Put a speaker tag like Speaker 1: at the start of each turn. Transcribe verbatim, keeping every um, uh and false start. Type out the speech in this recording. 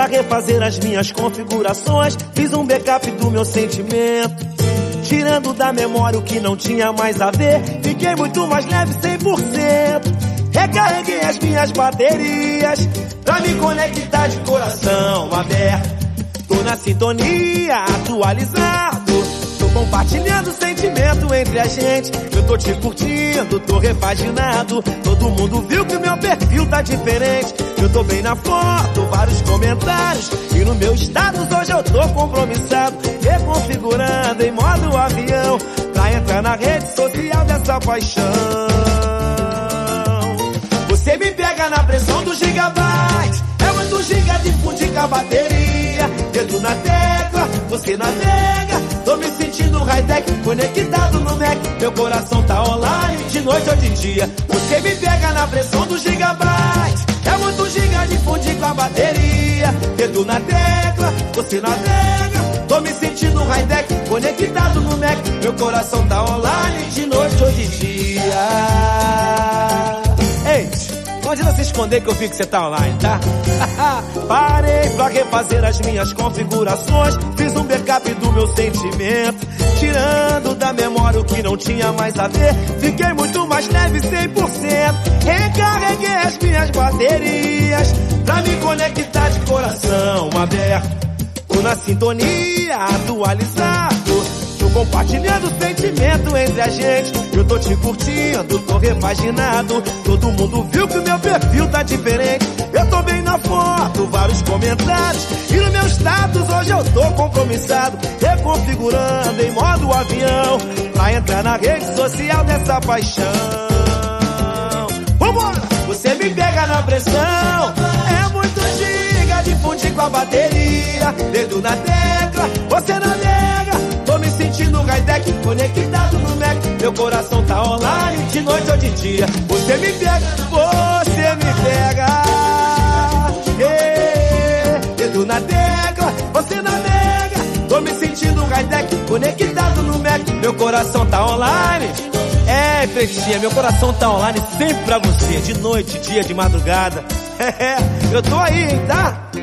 Speaker 1: pra refazer as minhas configurações. Fiz um backup do meu sentimento, tirando da memória o que não tinha mais a ver. Fiquei muito mais leve, cem por cento. Recarreguei as minhas baterias pra me conectar de coração aberto. Tô na sintonia, atualizado, tô compartilhando sentimento entre a gente. Eu tô te curtindo, tô repaginado. Todo mundo viu que o meu perfil tá diferente. Eu tô bem na foto, vários comentários, e no meu status hoje eu tô compromissado, reconfigurando em modo avião pra entrar na rede social dessa paixão. Você me pega na pressão do gigabyte, é muito giga de fundir com a bateria. Dedo na tecla, você navega, tô me sentindo high-tech, conectado no Mac. Meu coração tá online, de noite ou de dia. Você me pega na pressão do gigabyte, é muito giga de fundir com a bateria. Dedo na tecla, você navega, tô me sentindo high-tech, conectado no Mac. Meu coração tá online, de noite ou de dia. Ei, não adianta se esconder que eu vi que você tá online, tá? Parei pra refazer as minhas configurações. Fiz um backup do meu sentimento, tirando da memória o que não tinha mais a ver. Fiquei muito mais leve, cem por cento. Recarreguei as minhas baterias pra me conectar de coração aberto. Tô na sintonia, atualizado, tô compartilhando sentimento entre a gente. Eu tô te curtindo, tô repaginado. Todo mundo viu que o meu perfil tá diferente. Eu tô bem na foto, vários comentários, e no meu status hoje eu tô compromissado, reconfigurando em modo avião pra entrar na rede social dessa paixão. Vambora! Você me pega na pressão, é muito giga de fundir com a bateria. Dedo na tecla, você navega, tô me sentindo high-tech, conectado no Mac. Meu coração tá online, de noite ou de dia. Você me pega, você me pega. Yeah. Dedo na tecla, você navega, tô me sentindo high-tech, conectado no Mac. Meu coração tá online. É, pretinha, meu coração tá online sempre pra você, de noite, dia, de madrugada. Eu tô aí, hein, tá?